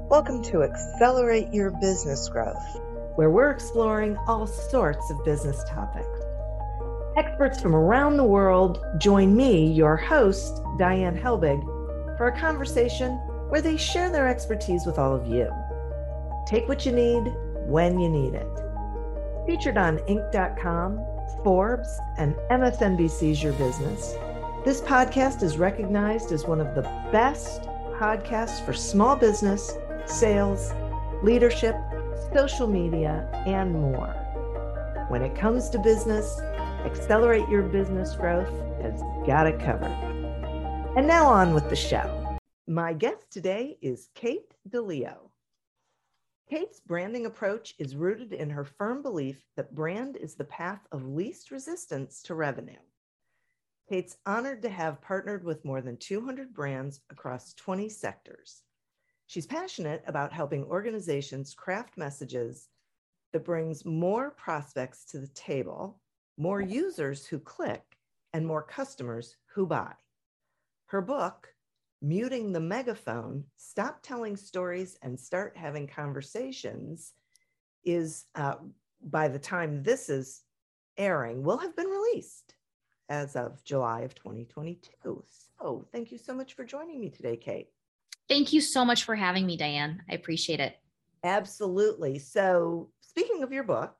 Welcome to Accelerate Your Business Growth, where we're exploring all sorts of business topics. Experts from around the world join me, your host, Diane Helbig, for a conversation where they share their expertise with all of you. Take what you need when you need it. Featured on Inc.com, Forbes, and MSNBC's Your Business, this podcast is recognized as one of the best podcasts for small business, sales, leadership, social media, and more. When it comes to business, Accelerate Your Business Growth has got it covered. And now on with the show. My guest today is Kate DeLeo. Kate's branding approach is rooted in her firm belief that brand is the path of least resistance to revenue. Kate's honored to have partnered with more than 200 brands across 20 sectors. She's passionate about helping organizations craft messages that brings more prospects to the table, more users who click, and more customers who buy. Her book, Muting the Megaphone, Stop Telling Stories and Start Having Conversations, is, by the time this is airing, will have been released as of July of 2022. So thank you so much for joining me today, Kate. Thank you so much for having me, Diane. I appreciate it. Absolutely. So speaking of your book,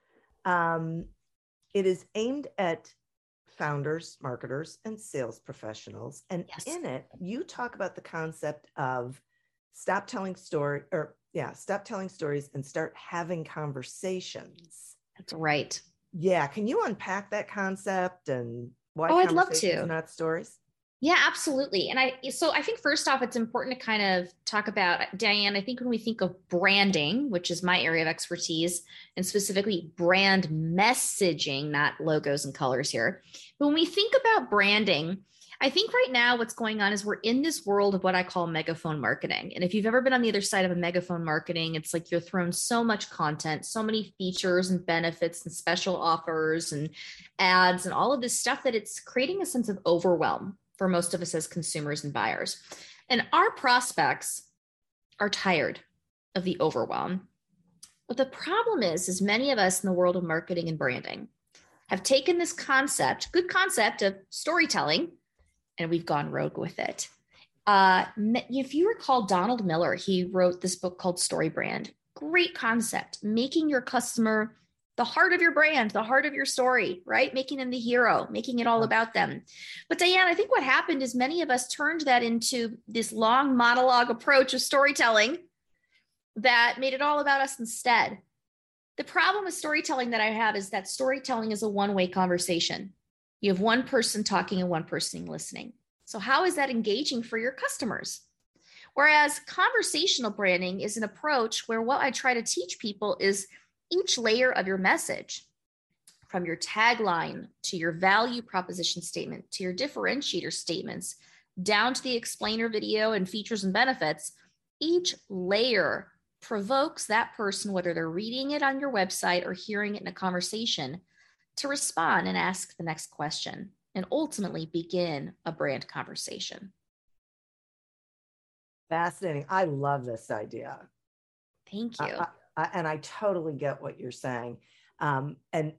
it is aimed at founders, marketers, and sales professionals. And Yes. In it, you talk about the concept of stop telling stories and start having conversations. That's right. Yeah. Can you unpack that concept and why I'd love conversations, to. not stories? Yeah, absolutely. And I think first off, it's important to kind of talk about, Diane, I think when we think of branding, which is my area of expertise, and specifically brand messaging, not logos and colors here. But when we think about branding, I think right now what's going on is we're in this world of what I call megaphone marketing. And if you've ever been on the other side of a megaphone marketing, it's like you're thrown so much content, so many features and benefits and special offers and ads and all of this stuff that it's creating a sense of overwhelm for most of us as consumers and buyers. And our prospects are tired of the overwhelm. But the problem is many of us in the world of marketing and branding have taken this good concept of storytelling, and we've gone rogue with it. If you recall Donald Miller, he wrote this book called Story Brand. Great concept, making your customer the heart of your brand, the heart of your story, right? Making them the hero, making it all about them. But Diane, I think what happened is many of us turned that into this long monologue approach of storytelling that made it all about us instead. The problem with storytelling that I have is that storytelling is a one-way conversation. You have one person talking and one person listening. So how is that engaging for your customers? Whereas conversational branding is an approach where what I try to teach people is each layer of your message, from your tagline to your value proposition statement, to your differentiator statements, down to the explainer video and features and benefits, each layer provokes that person, whether they're reading it on your website or hearing it in a conversation, to respond and ask the next question and ultimately begin a brand conversation. Fascinating. I love this idea. Thank you. And I totally get what you're saying. And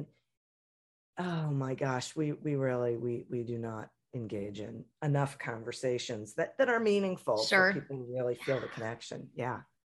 oh my gosh, we do not engage in enough conversations that are meaningful. Sure. So people really feel the connection. Yeah.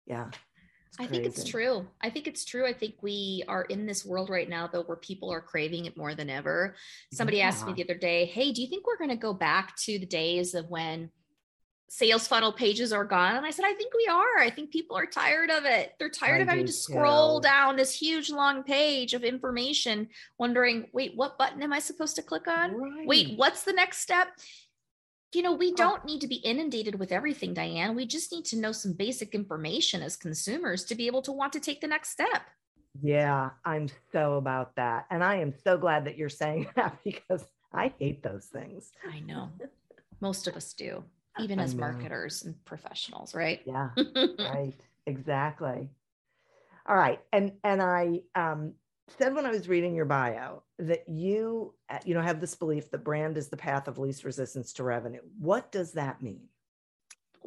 I think it's true. I think we are in this world right now, though, where people are craving it more than ever. Somebody asked me the other day, hey, do you think we're going to go back to the days of when sales funnel pages are gone? And I said, I think we are. I think people are tired of it. They're tired of having to scroll down this huge long page of information, wondering, wait, what button am I supposed to click on? Right. Wait, what's the next step? We don't need to be inundated with everything, Diane. We just need to know some basic information as consumers to be able to want to take the next step. Yeah, I'm so about that. And I am so glad that you're saying that, because I hate those things. I know. Most of us do. Even as marketers and professionals, right? Yeah, right. Exactly. All right. And I said when I was reading your bio that you have this belief that brand is the path of least resistance to revenue. What does that mean?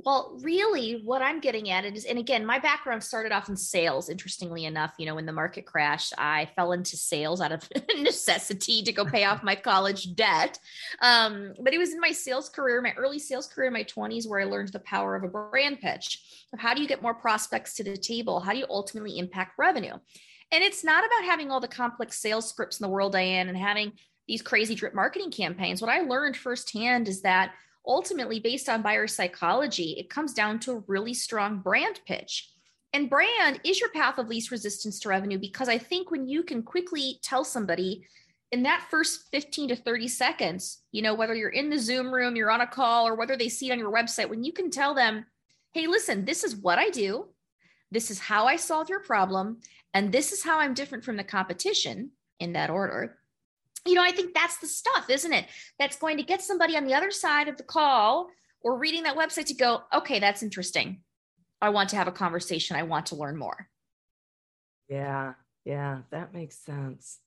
Well, really, what I'm getting at it is, and again, my background started off in sales. Interestingly enough, when the market crashed, I fell into sales out of necessity to go pay off my college debt. But it was in my sales career, my early sales career in my 20s, where I learned the power of a brand pitch. Of how do you get more prospects to the table? How do you ultimately impact revenue? And it's not about having all the complex sales scripts in the world, Diane, and having these crazy drip marketing campaigns. What I learned firsthand is that ultimately, based on buyer psychology, it comes down to a really strong brand pitch. And brand is your path of least resistance to revenue, because I think when you can quickly tell somebody in that first 15 to 30 seconds, whether you're in the Zoom room, you're on a call, or whether they see it on your website, when you can tell them, hey, listen, this is what I do. This is how I solve your problem. And this is how I'm different from the competition, in that order. I think that's the stuff, isn't it? That's going to get somebody on the other side of the call or reading that website to go, okay, that's interesting. I want to have a conversation. I want to learn more. Yeah, that makes sense.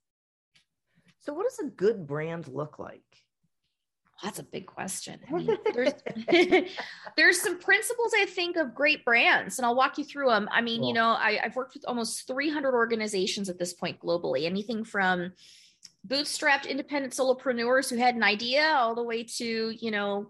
So what does a good brand look like? That's a big question. I mean, there's some principles, I think, of great brands, and I'll walk you through them. I mean, cool. I've worked with almost 300 organizations at this point globally, anything from bootstrapped independent solopreneurs who had an idea all the way to,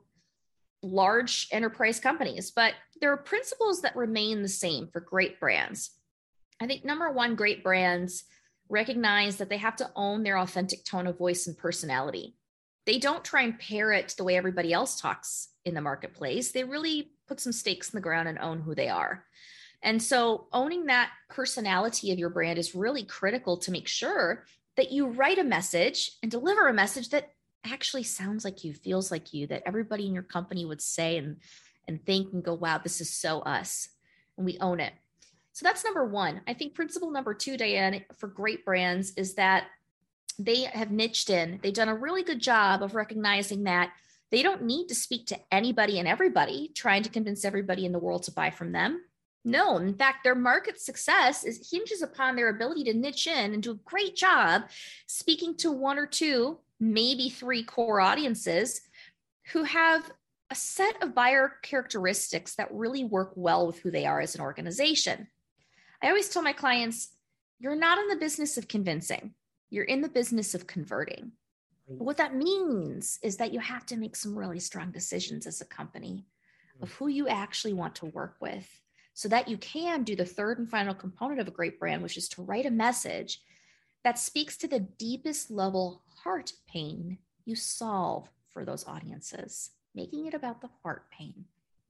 large enterprise companies. But there are principles that remain the same for great brands. I think number one, great brands recognize that they have to own their authentic tone of voice and personality. They don't try and parrot the way everybody else talks in the marketplace. They really put some stakes in the ground and own who they are. And so owning that personality of your brand is really critical to make sure that you write a message and deliver a message that actually sounds like you, feels like you, that everybody in your company would say and think and go, wow, this is so us. And we own it. So that's number one. I think principle number two, Diane, for great brands is that they have niched in. They've done a really good job of recognizing that they don't need to speak to anybody and everybody, trying to convince everybody in the world to buy from them. No, in fact, their market success hinges upon their ability to niche in and do a great job speaking to one or two, maybe three core audiences who have a set of buyer characteristics that really work well with who they are as an organization. I always tell my clients, you're not in the business of convincing. You're in the business of converting. What that means is that you have to make some really strong decisions as a company of who you actually want to work with, so that you can do the third and final component of a great brand, which is to write a message that speaks to the deepest level heart pain you solve for those audiences, making it about the heart pain.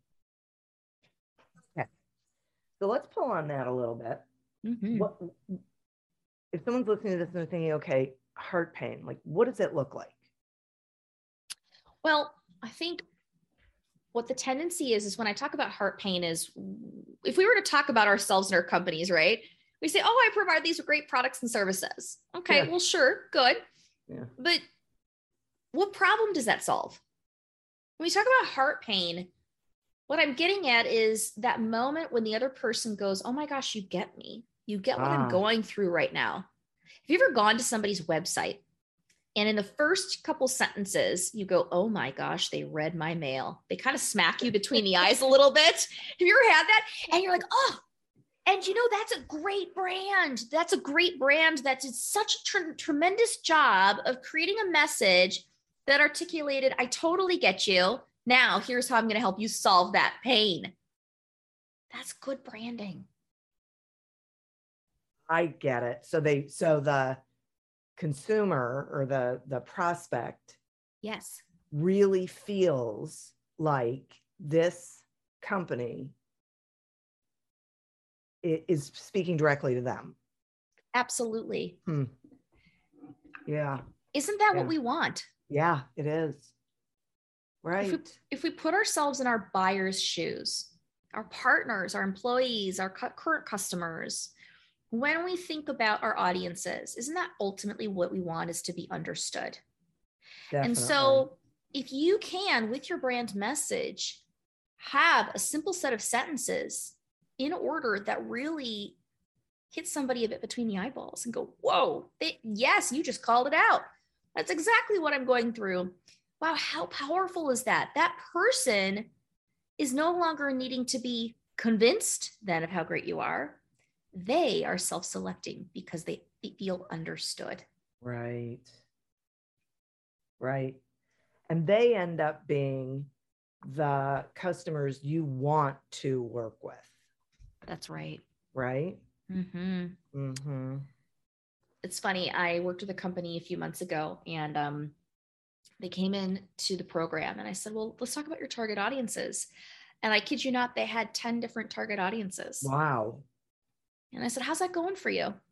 Okay. So let's pull on that a little bit. Mm-hmm. What, if someone's listening to this and they're thinking, okay, heart pain, like what does it look like? Well, I think what the tendency is when I talk about heart pain is, if we were to talk about ourselves and our companies, right? We say, oh, I provide these great products and services. Okay, well, sure, good. Yeah. But what problem does that solve? When we talk about heart pain, what I'm getting at is that moment when the other person goes, oh my gosh, you get me. You get what I'm going through right now. Have you ever gone to somebody's website and in the first couple sentences, you go, oh my gosh, they read my mail. They kind of smack you between the eyes a little bit. Have you ever had that? And you're like, oh, and that's a great brand. That's a great brand that did such a tremendous job of creating a message that articulated, I totally get you. Now, here's how I'm going to help you solve that pain. That's good branding. I get it. So the consumer or the prospect, yes, really feels like this company is speaking directly to them. Absolutely. Yeah. Isn't that what we want? Yeah, it is. Right. If we put ourselves in our buyers' shoes, our partners, our employees, our current customers, when we think about our audiences, isn't that ultimately what we want, is to be understood? Definitely. And so if you can, with your brand message, have a simple set of sentences in order that really hit somebody a bit between the eyeballs and go, whoa, yes, you just called it out. That's exactly what I'm going through. Wow, how powerful is that? That person is no longer needing to be convinced then of how great you are. They are self-selecting because they feel understood. Right. Right. And they end up being the customers you want to work with. That's right. Right? Mm-hmm. Mm-hmm. It's funny. I worked with a company a few months ago, and they came in to the program, and I said, well, let's talk about your target audiences. And I kid you not, they had 10 different target audiences. Wow. And I said, how's that going for you?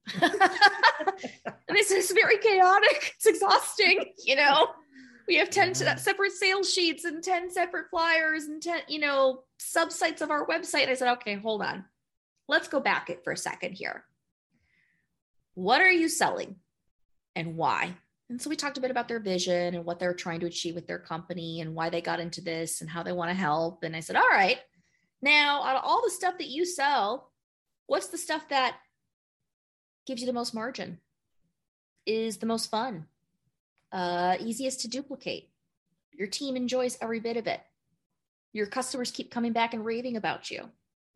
And they said, it's very chaotic. It's exhausting. We have 10 separate sales sheets and 10 separate flyers and 10, subsites of our website. And I said, okay, hold on. Let's go back it for a second here. What are you selling and why? And so we talked a bit about their vision and what they're trying to achieve with their company and why they got into this and how they want to help. And I said, all right, now out of all the stuff that you sell, what's the stuff that gives you the most margin, is the most fun, easiest to duplicate? Your team enjoys every bit of it. Your customers keep coming back and raving about you.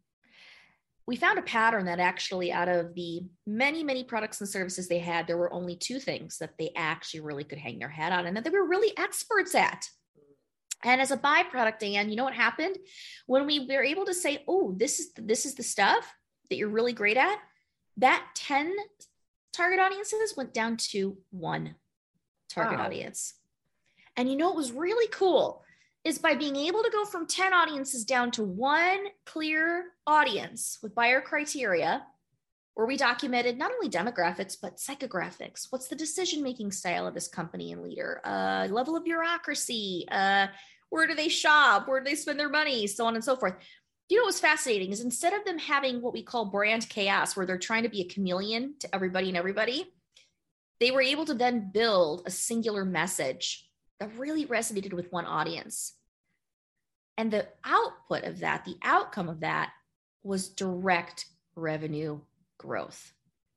We found a pattern that actually out of the many, many products and services they had, there were only 2 things that they actually really could hang their hat on and that they were really experts at. And as a byproduct, Dan, you know what happened? When we were able to say, oh, this is the stuff that you're really great at, that 10 target audiences went down to 1 target audience. And what was really cool is by being able to go from 10 audiences down to 1 clear audience with buyer criteria, where we documented not only demographics, but psychographics. What's the decision-making style of this company and leader? Level of bureaucracy, where do they shop? Where do they spend their money? So on and so forth. What was fascinating is instead of them having what we call brand chaos, where they're trying to be a chameleon to everybody and everybody, they were able to then build a singular message that really resonated with 1 audience. And the output of that, the outcome of that, was direct revenue growth.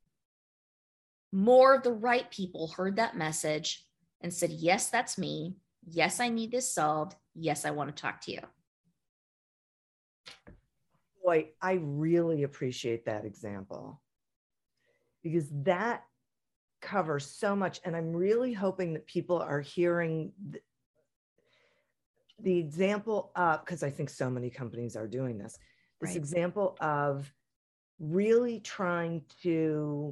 More of the right people heard that message and said, yes, that's me. Yes, I need this solved. Yes, I want to talk to you. Boy, I really appreciate that example because that covers so much. And I'm really hoping that people are hearing the example of, because I think so many companies are doing this example of really trying to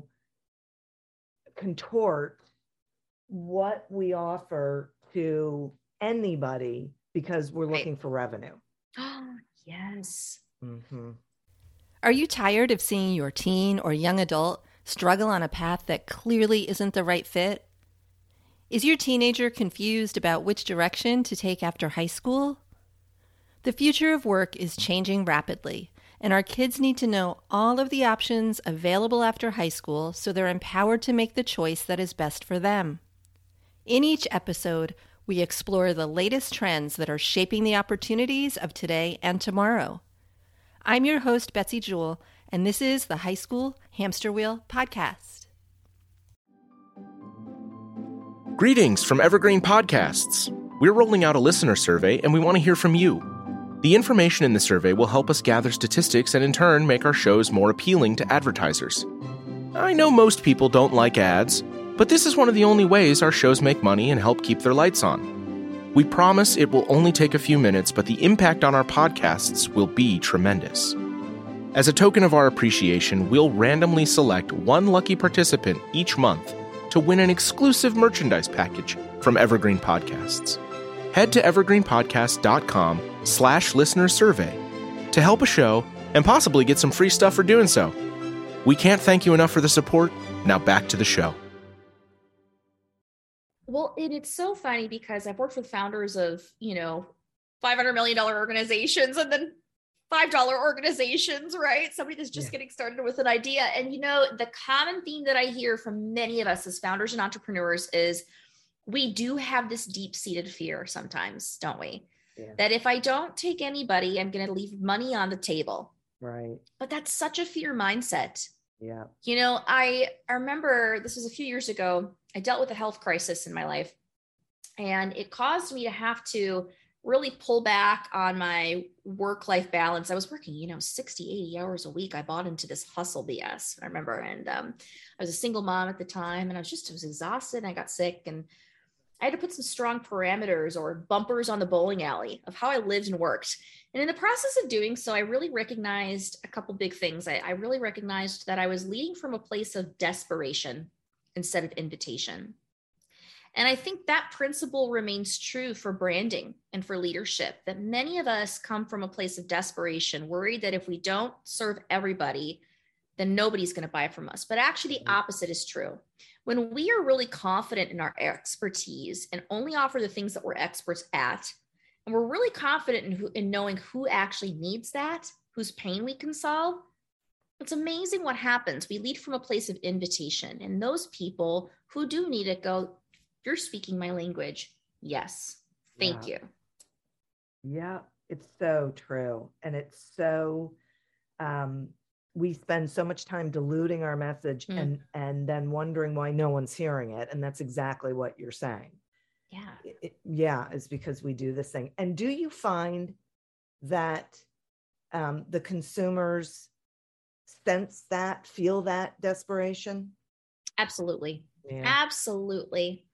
contort what we offer to anybody because we're looking for revenue. Oh, yes. Mm-hmm. Are you tired of seeing your teen or young adult struggle on a path that clearly isn't the right fit? Is your teenager confused about which direction to take after high school? The future of work is changing rapidly, and our kids need to know all of the options available after high school so they're empowered to make the choice that is best for them. In each episode, we explore the latest trends that are shaping the opportunities of today and tomorrow. I'm your host, Betsy Jewell, and this is the High School Hamster Wheel Podcast. Greetings from Evergreen Podcasts. We're rolling out a listener survey, and we want to hear from you. The information in the survey will help us gather statistics and in turn make our shows more appealing to advertisers. I know most people don't like ads, but this is one of the only ways our shows make money and help keep their lights on. We promise it will only take a few minutes, but the impact on our podcasts will be tremendous. As a token of our appreciation, we'll randomly select 1 lucky participant each month to win an exclusive merchandise package from Evergreen Podcasts. Head to evergreenpodcast.com/listener-survey to help a show and possibly get some free stuff for doing so. We can't thank you enough for the support. Now back to the show. Well, and it's so funny because I've worked with founders of, $500 million organizations and then $5 organizations, right? Somebody that's just getting started with an idea. And, the common theme that I hear from many of us as founders and entrepreneurs is we do have this deep-seated fear sometimes, don't we? Yeah. That if I don't take anybody, I'm going to leave money on the table. Right. But that's such a fear mindset. Yeah. I remember this was a few years ago. I dealt with a health crisis in my life, and it caused me to have to really pull back on my work-life balance. I was working, 60, 80 hours a week. I bought into this hustle BS, I remember. And I was a single mom at the time, and I was exhausted, and I got sick, and I had to put some strong parameters or bumpers on the bowling alley of how I lived and worked. And in the process of doing so, I really recognized a couple big things. I really recognized that I was leading from a place of desperation instead of invitation. And I think that principle remains true for branding and for leadership, that many of us come from a place of desperation, worried that if we don't serve everybody, then nobody's going to buy from us. But actually the opposite is true. When we are really confident in our expertise and only offer the things that we're experts at, and we're really confident in knowing who actually needs that, whose pain we can solve, it's amazing what happens. We lead from a place of invitation, and those people who do need it go, "You're speaking my language. Yes. Thank you." Yeah, it's so true. And it's so, we spend so much time diluting our message and then wondering why no one's hearing it. And that's exactly what you're saying. Yeah. It's because we do this thing. And do you find that the consumers sense that, feel that desperation? Absolutely. Yeah. Absolutely.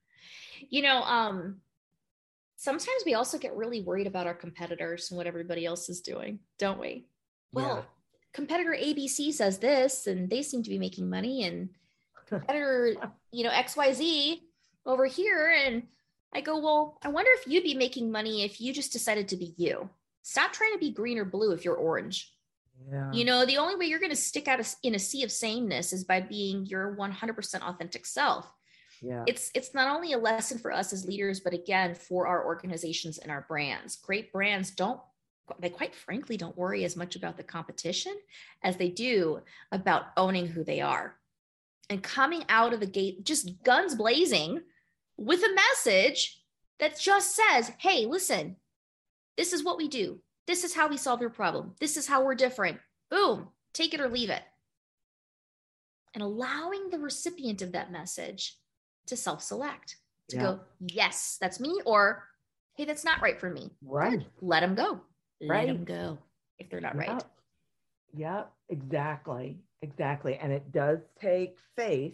Sometimes we also get really worried about our competitors and what everybody else is doing, don't we? Well, competitor ABC says this, and they seem to be making money, and competitor, XYZ over here. And I go, well, I wonder if you'd be making money if you just decided to be you. Stop trying to be green or blue if you're orange. Yeah. The only way you're going to stick out in a sea of sameness is by being your 100% authentic self. Yeah. It's not only a lesson for us as leaders, but again, for our organizations and our brands. Great brands they quite frankly don't worry as much about the competition as they do about owning who they are and coming out of the gate, just guns blazing with a message that just says, hey, listen, this is what we do. This is how we solve your problem. This is how we're different. Boom, take it or leave it. And allowing the recipient of that message to self-select, to go, yes, that's me, or hey, that's not right for me. Right. Good. Let them go. Right. Let them go if they're not right. Yeah, exactly. And it does take faith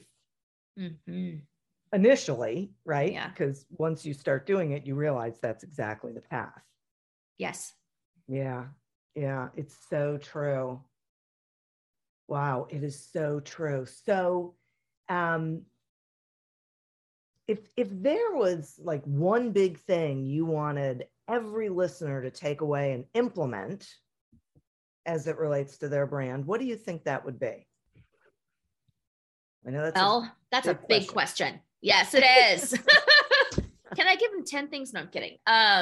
initially, right? Yeah. Because once you start doing it, you realize that's exactly the path. Yes. Yeah. It's so true. Wow, it is so true. So, if there was like one big thing you wanted every listener to take away and implement as it relates to their brand, what do you think that would be? I know that's a big question. Yes, it is. Can I give them 10 things? No, I'm kidding.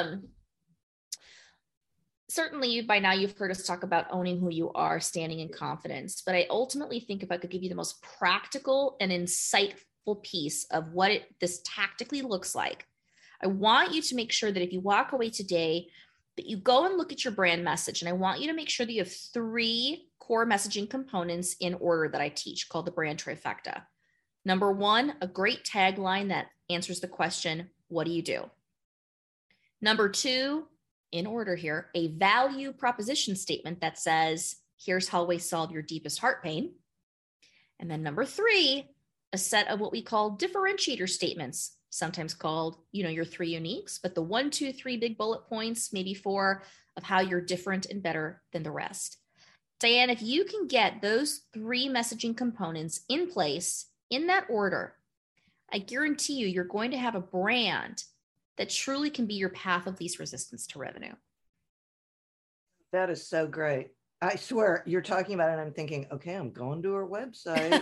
Certainly by now you've heard us talk about owning who you are, standing in confidence. But I ultimately think if I could give you the most practical and insightful piece of what this tactically looks like, I want you to make sure that if you walk away today, that you go and look at your brand message. And I want you to make sure that you have 3 core messaging components in order that I teach, called the brand trifecta. Number 1, a great tagline that answers the question, what do you do? Number 2, in order here, a value proposition statement that says, here's how we solve your deepest heart pain. And then number 3, a set of what we call differentiator statements, sometimes called, your 3 uniques, but the 1, 2, 3 big bullet points, maybe 4, of how you're different and better than the rest. Diane, if you can get those 3 messaging components in place in that order, I guarantee you're going to have a brand that truly can be your path of least resistance to revenue. That is so great. I swear you're talking about it and I'm thinking, okay, I'm going to her website.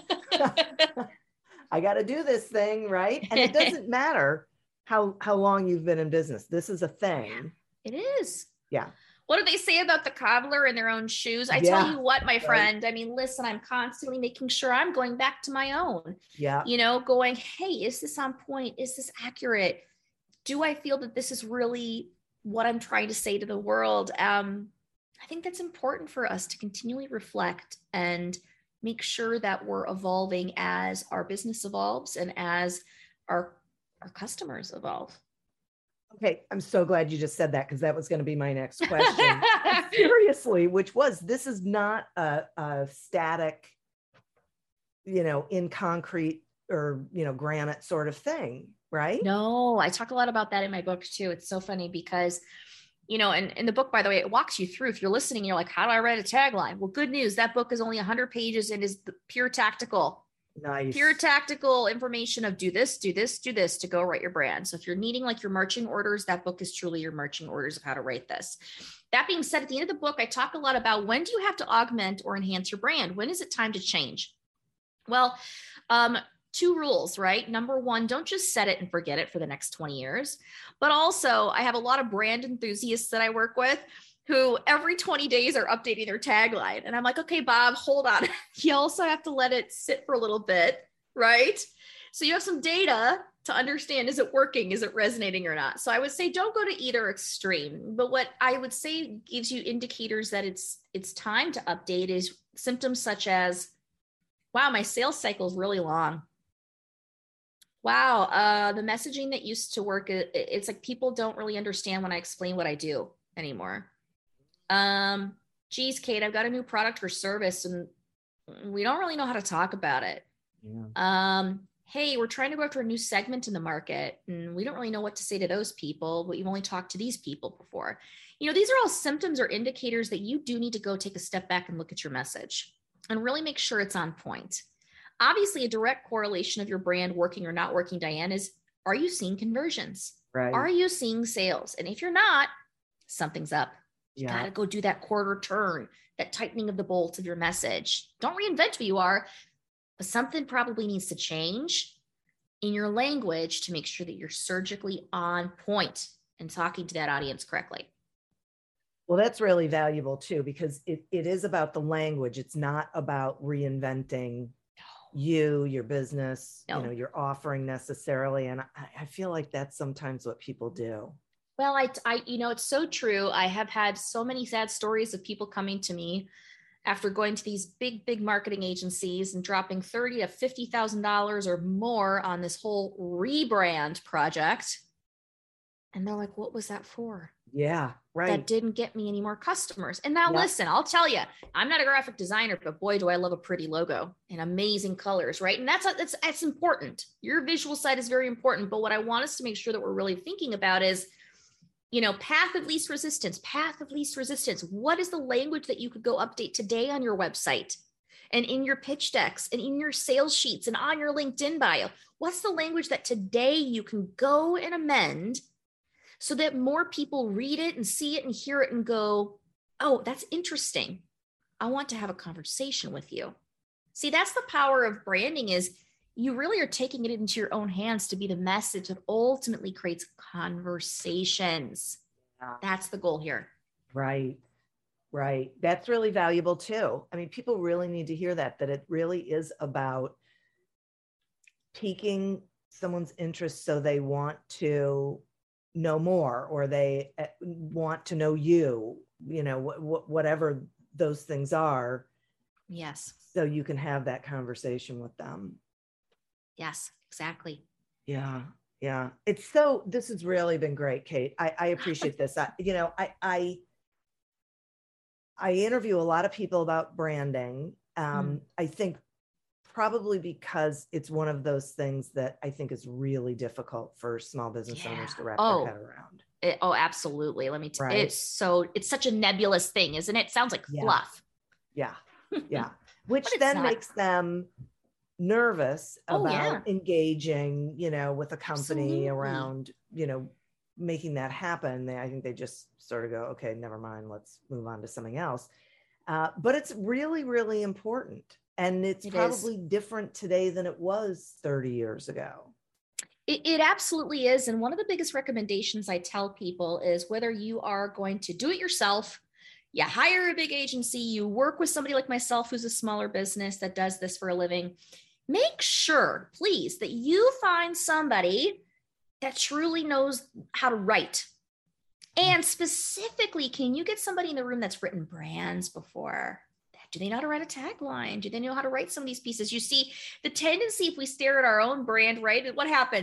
I got to do this thing, right? And it doesn't matter how long you've been in business. This is a thing. It is. Yeah. What do they say about the cobbler in their own shoes? I tell you what, my friend, I mean, listen, I'm constantly making sure I'm going back to my own, going, hey, is this on point? Is this accurate? Do I feel that this is really what I'm trying to say to the world? I think that's important for us to continually reflect and make sure that we're evolving as our business evolves and as our customers evolve. Okay, I'm so glad you just said that because that was going to be my next question. Seriously, which was, this is not a static, in concrete or, granite sort of thing, right? No, I talk a lot about that in my book too. It's so funny because, and in the book, by the way, it walks you through. If you're listening, you're like, how do I write a tagline? Well, good news. That book is only 100 pages and is pure tactical. Nice. Pure tactical information of do this, do this, do this to go write your brand. So if you're needing like your marching orders, that book is truly your marching orders of how to write this. That being said, at the end of the book, I talk a lot about when do you have to augment or enhance your brand? When is it time to change? Well, 2 rules, right? Number 1, don't just set it and forget it for the next 20 years. But also, I have a lot of brand enthusiasts that I work with who every 20 days are updating their tagline. And I'm like, okay, Bob, hold on. You also have to let it sit for a little bit, right? So you have some data to understand, is it working? Is it resonating or not? So I would say don't go to either extreme. But what I would say gives you indicators that it's time to update is symptoms such as, wow, my sales cycle is really long. Wow, the messaging that used to work, it's like people don't really understand when I explain what I do anymore. Geez, Kate, I've got a new product or service and we don't really know how to talk about it. Yeah. Hey, we're trying to go after a new segment in the market and we don't really know what to say to those people, but you've only talked to these people before. These are all symptoms or indicators that you do need to go take a step back and look at your message and really make sure it's on point. Obviously, a direct correlation of your brand working or not working, Diane, is, are you seeing conversions? Right. Are you seeing sales? And if you're not, something's up. You got to go do that quarter turn, that tightening of the bolts of your message. Don't reinvent who you are, but something probably needs to change in your language to make sure that you're surgically on point and talking to that audience correctly. Well, that's really valuable too, because it is about the language. It's not about reinventing your business, your offering necessarily. And I feel like that's sometimes what people do. Well, I it's so true. I have had so many sad stories of people coming to me after going to these big marketing agencies and dropping $30,000 to $50,000 or more on this whole rebrand project. And they're like, what was that for? Yeah, right. That didn't get me any more customers. And now listen, I'll tell you, I'm not a graphic designer, but boy, do I love a pretty logo and amazing colors, right? And that's important. Your visual side is very important. But what I want us to make sure that we're really thinking about is, path of least resistance. What is the language that you could go update today on your website and in your pitch decks and in your sales sheets and on your LinkedIn bio? What's the language that today you can go and amend so that more people read it and see it and hear it and go, oh, that's interesting. I want to have a conversation with you. See, that's the power of branding, is you really are taking it into your own hands to be the message that ultimately creates conversations. Yeah. That's the goal here. Right. That's really valuable too. I mean, people really need to hear that it really is about piquing someone's interest so they want to know more, or they want to know you, whatever those things are. Yes. So you can have that conversation with them. Yes, exactly. Yeah. This has really been great, Kate. I appreciate this. I interview a lot of people about branding. I think probably because it's one of those things that I think is really difficult for small business owners to wrap their head around. Absolutely. Let me tell you, it's such a nebulous thing, isn't it? It sounds like fluff. Yeah. Which then makes them nervous about engaging, with a company around, making that happen. I think they just sort of go, okay, never mind, let's move on to something else. But it's really, really important. And it's probably different today than it was 30 years ago. It absolutely is. And one of the biggest recommendations I tell people is whether you are going to do it yourself, you hire a big agency, you work with somebody like myself, who's a smaller business that does this for a living, make sure, please, that you find somebody that truly knows how to write. And specifically, can you get somebody in the room that's written brands before? Do they know how to write a tagline? Do they know how to write some of these pieces? You see, the tendency, if we stare at our own brand, right? What happens?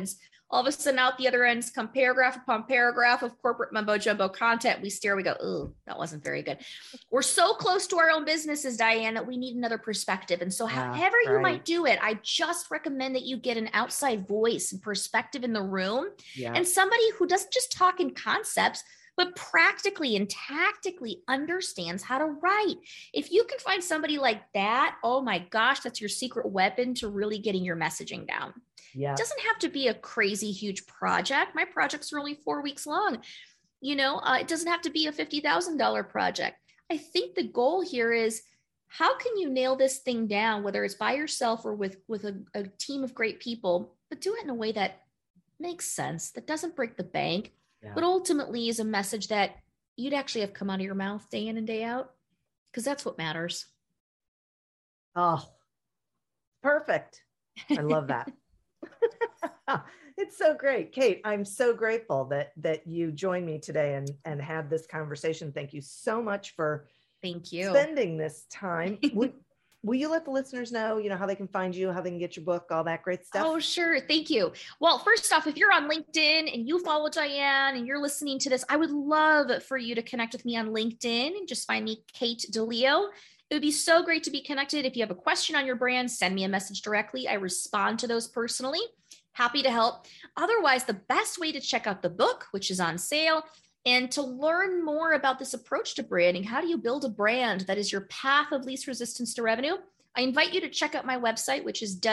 All of a sudden out the other ends come paragraph upon paragraph of corporate mumbo jumbo content. We stare, we go, ooh, that wasn't very good. We're so close to our own businesses, Diane, that we need another perspective. And so however you might do it, I just recommend that you get an outside voice and perspective in the room, and somebody who doesn't just talk in concepts, but practically and tactically understands how to write. If you can find somebody like that, oh my gosh, that's your secret weapon to really getting your messaging down. Yeah. It doesn't have to be a crazy huge project. My projects are only 4 weeks long. It doesn't have to be a $50,000 project. I think the goal here is, how can you nail this thing down, whether it's by yourself or with a team of great people, but do it in a way that makes sense, that doesn't break the bank, but ultimately is a message that you'd actually have come out of your mouth day in and day out, because that's what matters. Oh, perfect. I love that. It's so great. Kate, I'm so grateful that you joined me today and had this conversation. Thank you so much for spending this time. Will you let the listeners know, how they can find you, how they can get your book, all that great stuff? Oh, sure. Thank you. Well, first off, if you're on LinkedIn and you follow Diane and you're listening to this, I would love for you to connect with me on LinkedIn and just find me, Kate DeLeo. It would be so great to be connected. If you have a question on your brand, send me a message directly. I respond to those personally. Happy to help. Otherwise, the best way to check out the book, which is on sale, and to learn more about this approach to branding, how do you build a brand that is your path of least resistance to revenue? I invite you to check out my website, which is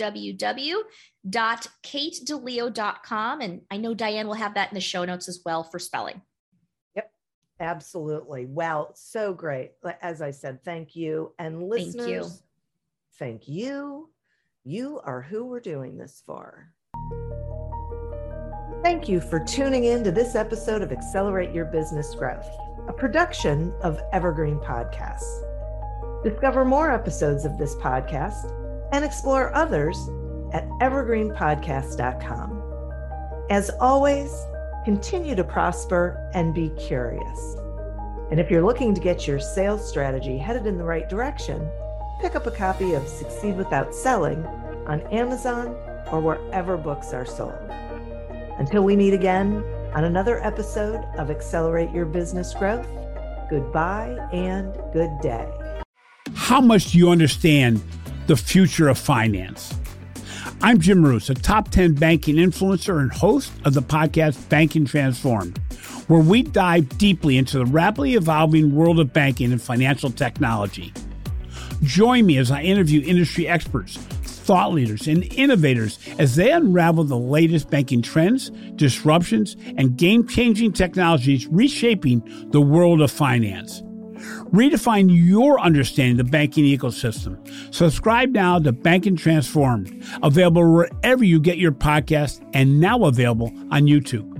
www.katedeleo.com. And I know Diane will have that in the show notes as well for spelling. Absolutely. Wow. So great. As I said, thank you. And listeners, thank you. You are who we're doing this for. Thank you for tuning in to this episode of Accelerate Your Business Growth, a production of Evergreen Podcasts. Discover more episodes of this podcast and explore others at evergreenpodcast.com. As always, continue to prosper and be curious. And if you're looking to get your sales strategy headed in the right direction, pick up a copy of Succeed Without Selling on Amazon or wherever books are sold. Until we meet again on another episode of Accelerate Your Business Growth, goodbye and good day. How much do you understand the future of finance? I'm Jim Marous, a top 10 banking influencer and host of the podcast Banking Transformed, where we dive deeply into the rapidly evolving world of banking and financial technology. Join me as I interview industry experts, thought leaders, and innovators as they unravel the latest banking trends, disruptions, and game-changing technologies reshaping the world of finance. Redefine your understanding of the banking ecosystem. Subscribe now to Banking Transformed, available wherever you get your podcast and now available on YouTube.